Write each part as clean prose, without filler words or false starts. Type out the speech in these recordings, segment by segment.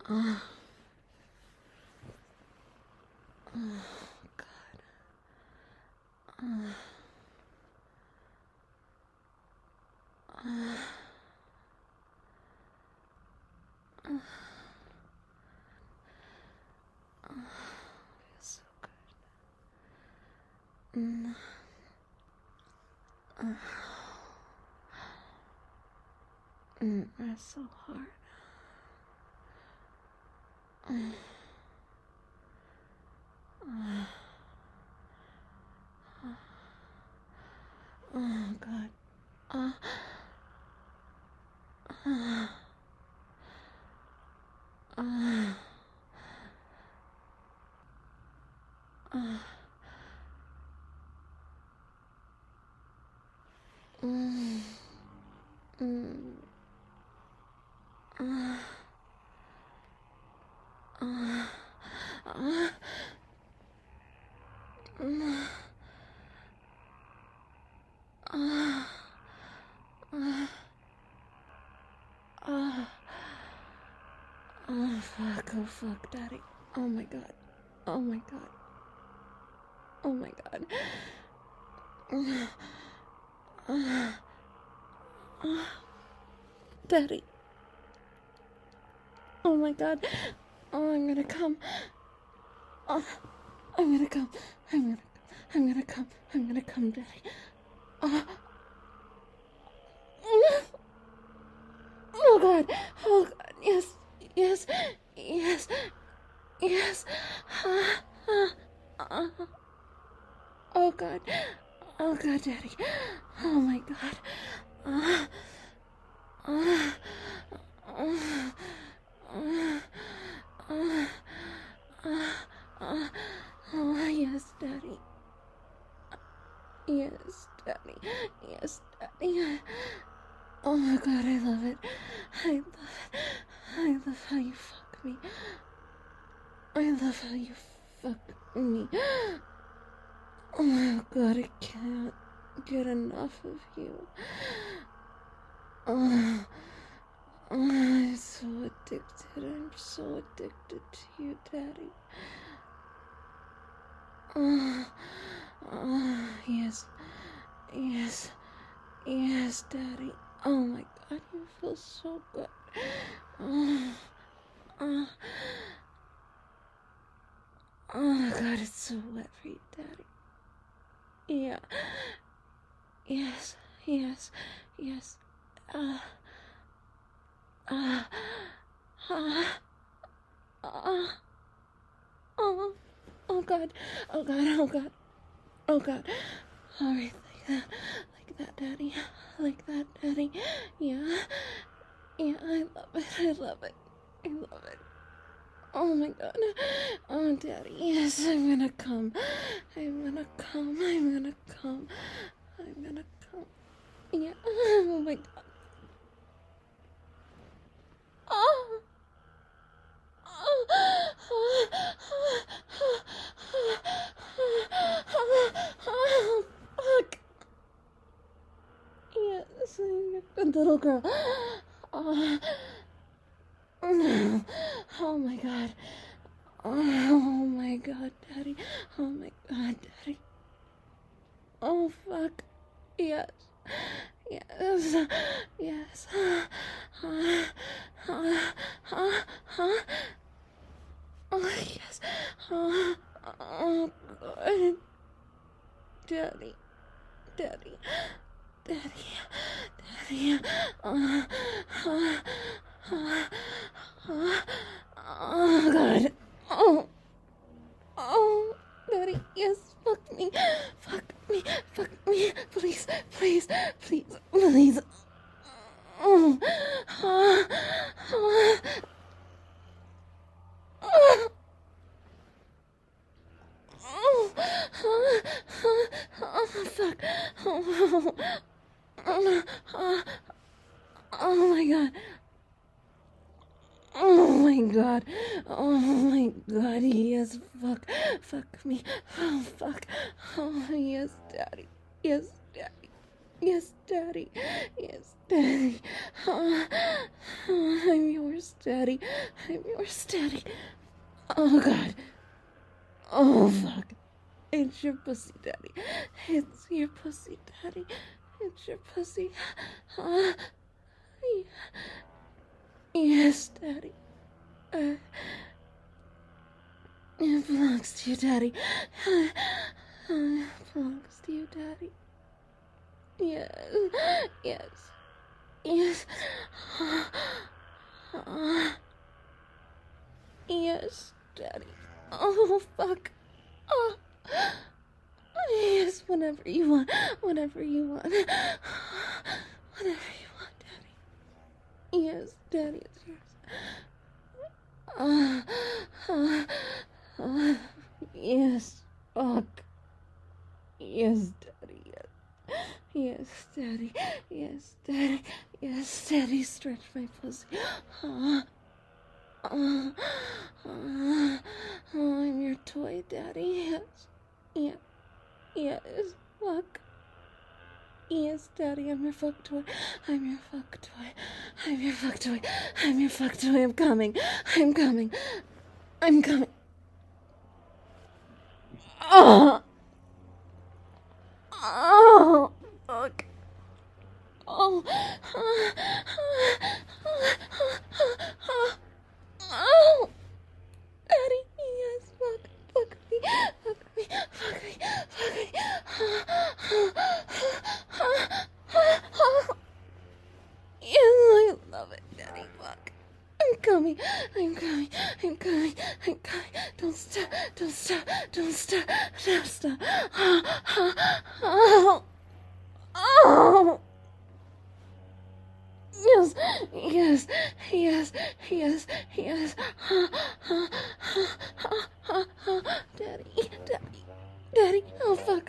Oh, oh God. Oh, oh, oh, oh, feels so good. Oh, that's so hard. Oh, oh, oh God. Oh, oh, oh, oh. Mm, mm, uh, uh, uh, mm, uh, uh, uh, oh fuck, Daddy. Oh my God. Oh my God. Oh my God. Uh, uh, Daddy. Oh my God. Oh, I'm gonna come. Oh, I'm gonna come. I'm gonna come. I'm gonna come, Daddy. Oh, oh God. Oh God. Yes. Yes. Yes. Yes. Oh God. Oh God, Daddy. Oh my God. Uh, uh, uh, uh, uh, oh, yes, Daddy. Yes, Daddy. Yes, Daddy. Oh my God, I love it. I love it. I love how you fuck me. I love how you fuck me. Oh my God, I can't get enough of you. Oh, I'm so addicted. I'm so addicted to you, Daddy. Oh, yes. Yes. Yes, Daddy. Oh my God, you feel so good. Oh, oh, oh my God, it's so wet for you, Daddy. Yeah. Yes. Yes. Yes. Uh, uh, uh, uh, oh, oh God. Oh God. Oh God. Oh God. All right, like that, Daddy. Like that, Daddy. Yeah. Yeah, I love it. I love it. I love it. Oh my God. Oh, Daddy. Yes, I'm gonna come. I'm gonna come. I'm gonna come. I'm gonna come. Yeah. Oh my God. Oh. Oh, fuck. Yes, I'm a good little girl. Oh, oh my God. Oh my God, Daddy. Oh my God, Daddy. Oh fuck. Yes. Yes. Yes. Oh yes. Oh God. Daddy. Daddy. Daddy. Daddy. Oh God. Oh. Oh, Daddy, yes, fuck me, fuck me, fuck me, please, please, please, please. Oh, oh, oh, oh, oh, fuck, oh, oh my God. Oh my God. Oh my God. Yes, fuck me. Oh, fuck. Oh, yes, Daddy. Yes, Daddy. Yes, Daddy. Yes, Daddy. Oh, I'm yours Daddy. I'm yours, Daddy. Oh, God. Oh, fuck. It's your pussy, Daddy. It's your pussy, Daddy. It's your pussy. Yes, Daddy. It belongs to you, Daddy. It belongs to you, Daddy. Yes. Yes. Yes. Yes, Daddy. Oh, fuck. Oh. Yes, whenever you want. Whenever you want. Whenever you want, Daddy. Yes, Daddy, it's yours. Yes. Fuck. Yes, Daddy. Yes. Yes, Daddy. Yes, Daddy. Yes, Daddy. Stretch my pussy. I'm your toy, Daddy. Yes. Yeah. Yes. Fuck. Yes, Daddy. I'm your fuck toy. I'm your fuck toy. I'm your fuck toy. I'm your fuck toy. I'm coming. I'm coming. I'm coming. Oh. Oh. Fuck. Oh. Oh. Daddy. Yes. Fuck. Fuck me. Fuck me. Fuck me. Fuck me. Yes, I love it, Daddy. Fuck. I'm coming. I'm coming. I'm coming. I'm coming. Don't stop. Don't stop. Don't stop. Don't stop. Oh. Oh. Yes. Yes. Yes. Yes. Yes. Daddy. Daddy. Daddy. Oh, fuck.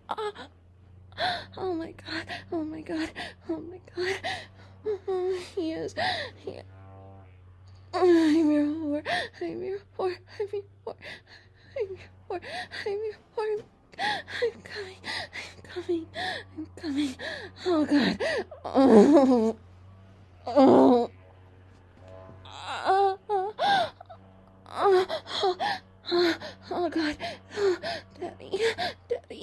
Oh my god. Oh my god. Oh my god. Yes. Yes. I'm your whore. I'm your whore. I'm your whore. I'm your whore. I'm your whore. I'm coming. I'm coming. I'm coming. Oh god. Oh. Oh. Oh god. Daddy. Daddy.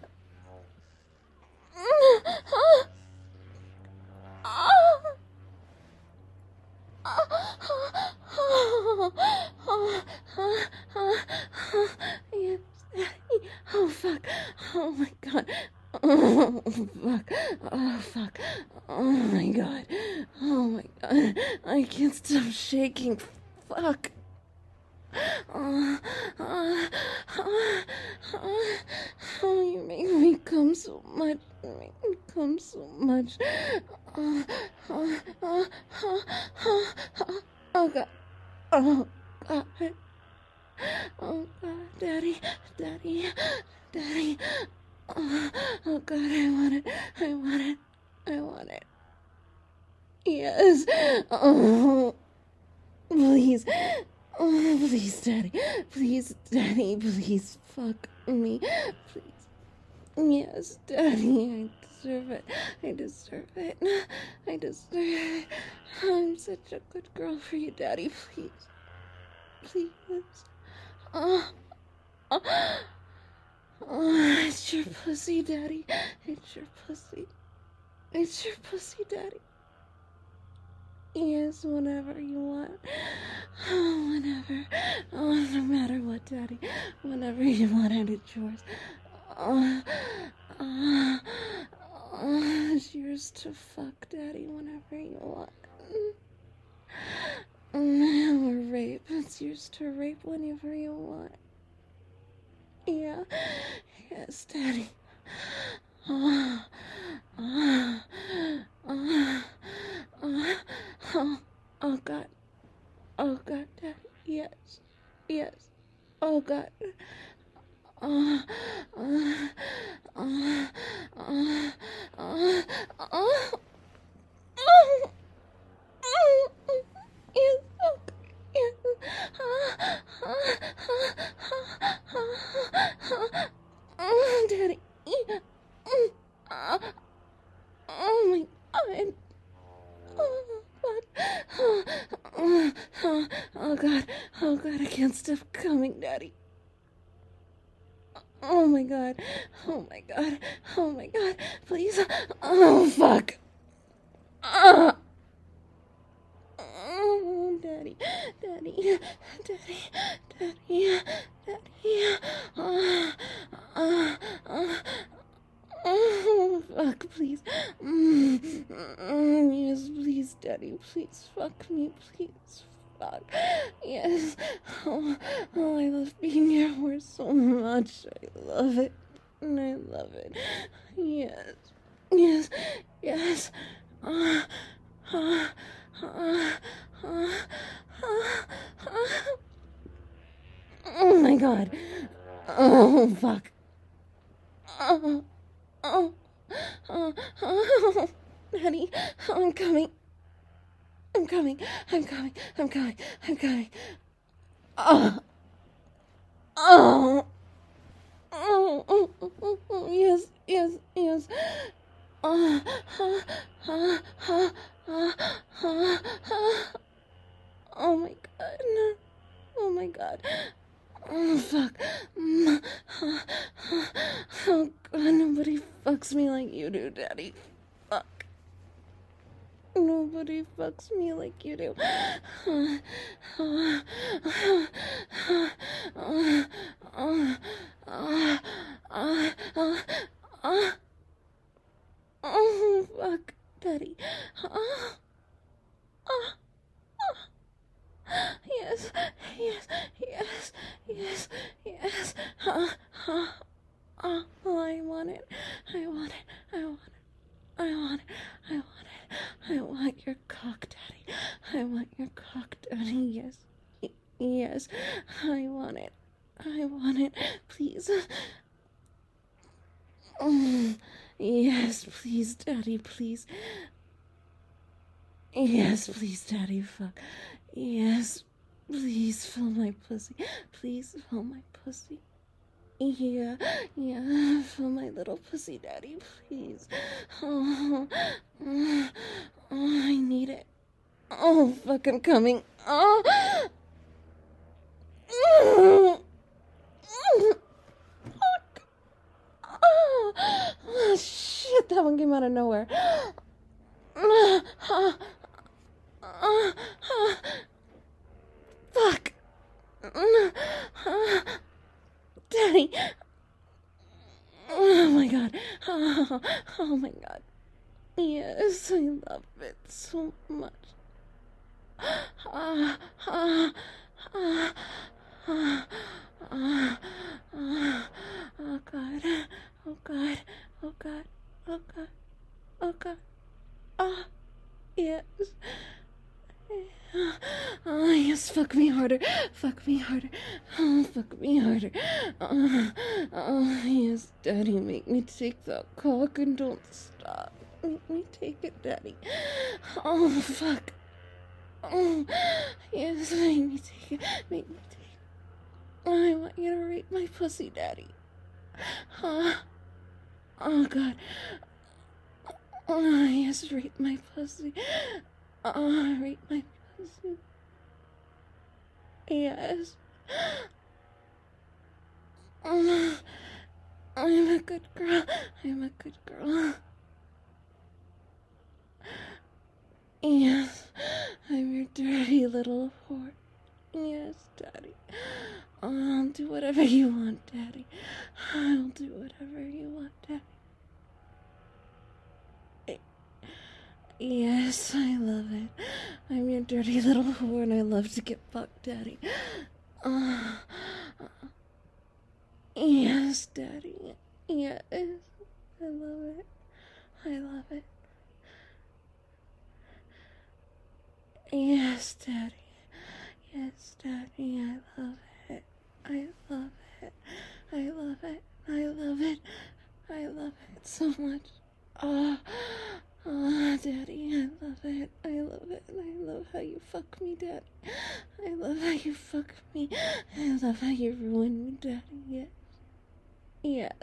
Yes, Daddy. Oh fuck. Oh my god. Oh fuck. Oh fuck. Oh my god. Oh my god. I can't stop shaking. Fuck. Oh, you make me come so much. You make me come so much. Oh god. Oh god. Oh god. Daddy. Daddy. Daddy. Oh god. I want it. I want it. I want it. Yes. Oh. Please. Oh, please, Daddy. Please, Daddy. Please, fuck me. Please. Yes, Daddy. I deserve it. I deserve it. I deserve it. I'm such a good girl for you, Daddy. Please. Please. Oh. It's your pussy, Daddy. It's your pussy. It's your pussy, Daddy. Yes, whenever you want. Oh, whenever. Oh, no matter what, Daddy. Whenever you want it, it's yours. It's yours to fuck, Daddy, whenever you want. Or rape. It's yours to rape whenever you want. Yeah. Yes, Daddy. Oh, God. Oh, God, Daddy. Yes. Yes. Oh, God. Oh, yes. Yes. Daddy. Oh my god. Oh, fuck. Oh God, oh God, I can't stop coming, Daddy. Oh my God, oh my God, oh my God, please. Oh fuck. Oh, Daddy, Daddy, Daddy, Daddy, Daddy. Oh, fuck, please. Yes, please, Daddy, please, fuck me, please, fuck. Yes. I love being your horse so much. I love it. And I love it. Yes. Yes. Yes. Uh, uh, uh, uh, oh my God. Oh, fuck. Oh, oh, oh, Daddy, I'm coming. I'm coming. I'm coming. I'm coming. I'm coming. Oh, oh, yes, yes, yes. Oh, oh my God. Oh my God. Oh, fuck. Oh, God, nobody fucks me like you do, Daddy. Fuck. Nobody fucks me like you do. Oh, fuck, Daddy. Yes, yes, yes, yes, yes. Oh, I want it. I want it. I want it. I want it. I want it. I want your cock, Daddy. I want your cock, Daddy. Yes. Yes. I want it. I want it. Please. Yes, please, Daddy, please. Yes, please, Daddy, fuck. Yes, please fill my pussy. Please fill my pussy. Yeah, yeah, fill my little pussy, Daddy, please. Oh, I need it. Oh, fuck, I'm coming. Oh. Fuck. Oh, shit, that one came out of nowhere. Fuck. Daddy. Oh my God. Oh my God. Yes, I love it so much. Oh God. Oh God. Oh God. Oh God. Oh God. Oh, yes. Oh, yes, fuck me harder. Fuck me harder. Oh, fuck me harder. Oh, yes, Daddy, make me take that cock and don't stop. Make me take it, Daddy. Oh, fuck. Oh, yes, make me take it. Make me take it. I want you to rape my pussy, Daddy. Oh, God. Oh, yes, rape my pussy. Oh, rape my pussy. Yes. I'm a good girl. I'm a good girl. Yes, I'm your dirty little whore. Yes, Daddy. I'll do whatever you want, Daddy. I'll do whatever you want, Daddy. Yes, I love it. I'm your dirty little whore and I love to get fucked, Daddy. Yes, Daddy. Yes. I love it. I love it. Yes, Daddy. Yes, Daddy. I love it. I love it. I love it. I love it. I love it so much. Daddy, I love it. I love it. I love how you fuck me, Daddy. I love how you fuck me. I love how you ruin me, Daddy. Yes. Yes.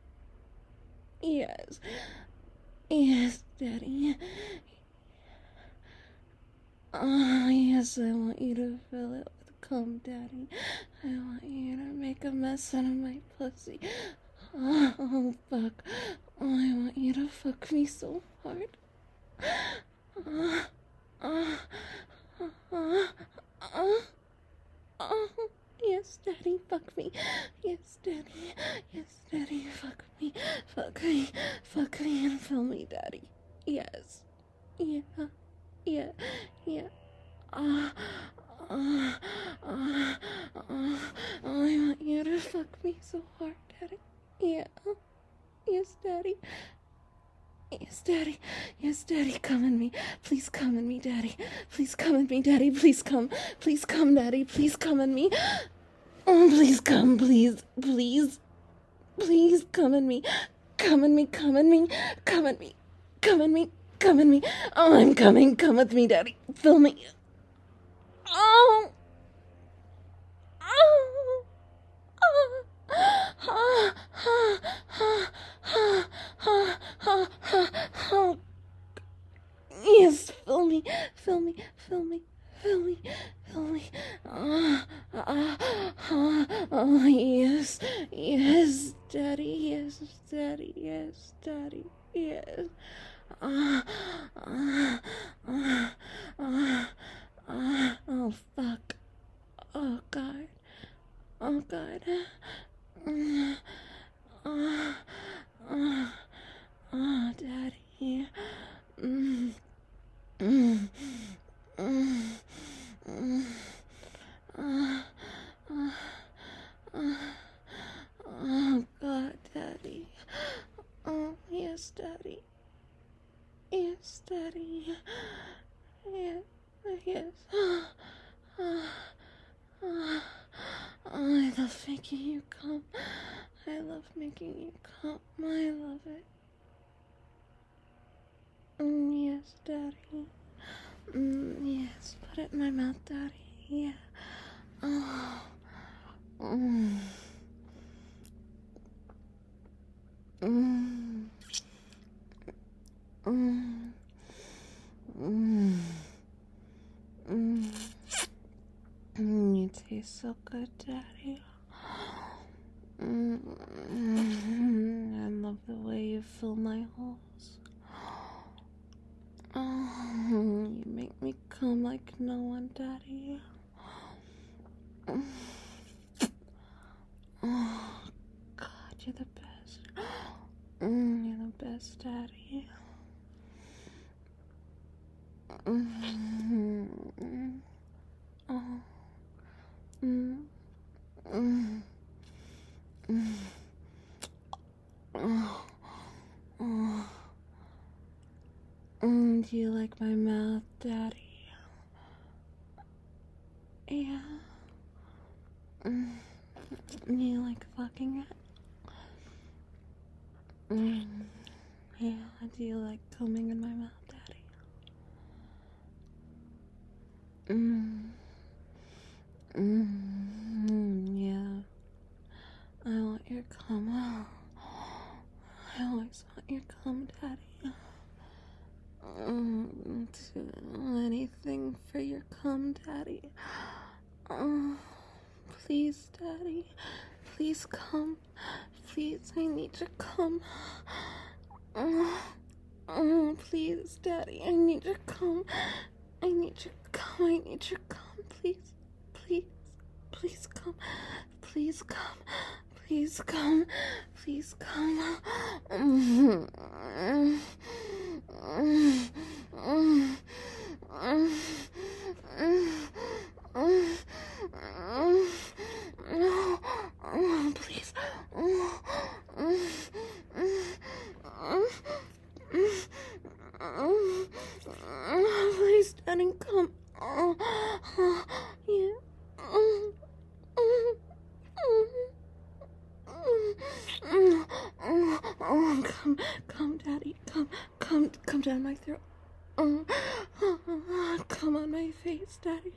Yes. Yes, Daddy. Yes, I want you to fill it with cum, Daddy. I want you to make a mess out of my pussy. Oh, fuck. I want you to fuck me so hard. Yes, Daddy, fuck me. Yes, Daddy. Yes, Daddy, fuck me. Fuck me. Fuck me and fill me, Daddy. Yes. Yeah. Yeah. Yeah. I want you to fuck me so hard, Daddy. Yeah. Yes, Daddy. Yes, Daddy. Yes, Daddy, come in me. Please come in me, Daddy. Please come in me, Daddy. Please come. Please come, Daddy. Please come in me. Oh, please come, please. Please. Please come in me. Come in me, come in me. Come in me. Come in me. Come in me. Oh, I'm coming. Come with me, Daddy. Fill me. Oh. Oh. Oh. Yes, fill me, fill me, fill me, fill me, fill me. Oh, yes, yes, Daddy, yes, Daddy, yes, Daddy, yes. Oh, fuck. Oh, God. Oh, God. Oh, Daddy. Oh, God, Daddy. Oh, yes, Daddy. Yes, Daddy. Yes, yes. I love making you come. I love making you come. I love it. Yes, Daddy. Yes, put it in my mouth, Daddy. Yeah. Oh. Mm. Mm. Mm. Mm. Mm. You taste so good, Daddy. I love the way you fill my holes. Oh, you make me come like no one, Daddy. Oh, God, you're the best. You're the best, Daddy. Oh. Do you like my mouth, Daddy? Yeah. Do you like fucking it? Yeah. Do you like coming in my mouth, Daddy? Yeah. I want your cum. I always want your cum, Daddy. Do anything for your cum, Daddy. Oh, please, Daddy. Please come. Please, I need to come. Please, Daddy, I need to come. I need to come. I need to come. Please, please, please come. Please come. Please come. Please come. Please. Please, Daddy, come. Yeah. Come, Daddy, come down my throat. Come on my face, Daddy.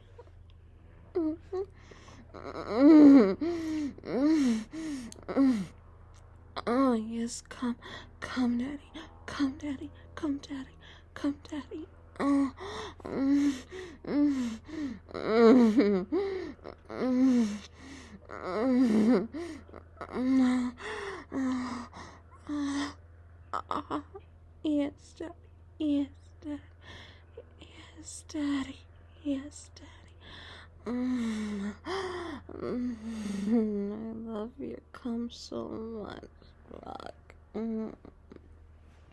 Oh, yes, come, Daddy, come, Daddy, come, Daddy, come, Daddy. Yes, Daddy. Yes, Daddy. Yes, Daddy. Yes, Daddy. I love your cum so much, Rock.